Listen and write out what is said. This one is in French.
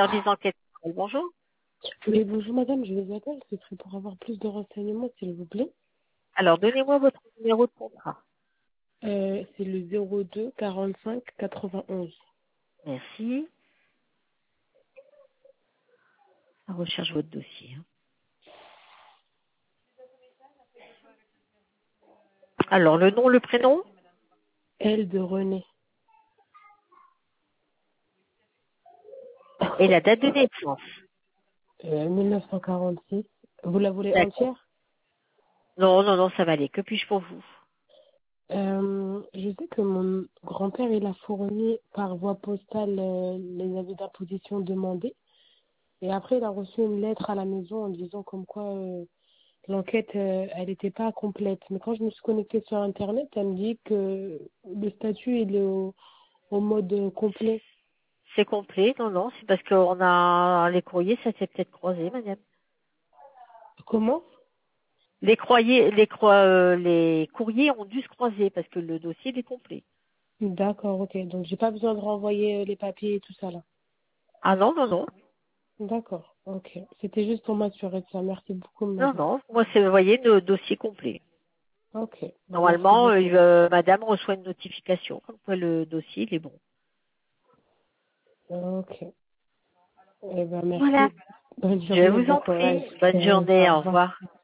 service d'enquête. Bonjour. Oui, bonjour madame, je vous appelle, ce serait pour avoir plus de renseignements s'il vous plaît. Alors, donnez-moi votre numéro de contrat. C'est le 02 45 91. Merci. Je recherche votre dossier. Hein. Alors, le nom, le prénom L de René. et la date de naissance. 1946. Vous la voulez D'accord. entière? Non, non, non, ça va aller. Que puis-je pour vous? Je sais que mon grand-père, il a fourni par voie postale les avis d'imposition demandés. Et après, il a reçu une lettre à la maison en disant comme quoi l'enquête, elle n'était pas complète. Mais quand je me suis connectée sur Internet, elle me dit que le statut, il est au mode complet. C'est complet. Non, non, c'est parce qu'on a les courriers, ça s'est peut-être croisé, madame. Comment? Les courriers ont dû se croiser parce que le dossier il est complet. D'accord, ok. Donc, j'ai pas besoin de renvoyer les papiers et tout ça, là. Ah non, non, non. D'accord, ok. C'était juste pour m'assurer de ça. Merci beaucoup, Non, madame. non. Moi, c'est, vous voyez, le dossier complet. Ok, bah, merci Normalement, beaucoup. madame reçoit une notification comme quoi le dossier il est bon. Ok. Eh ben, Voilà. merci. Bonne Je journée, vous bon en courage. prie. Bonne journée. Au Au revoir. revoir.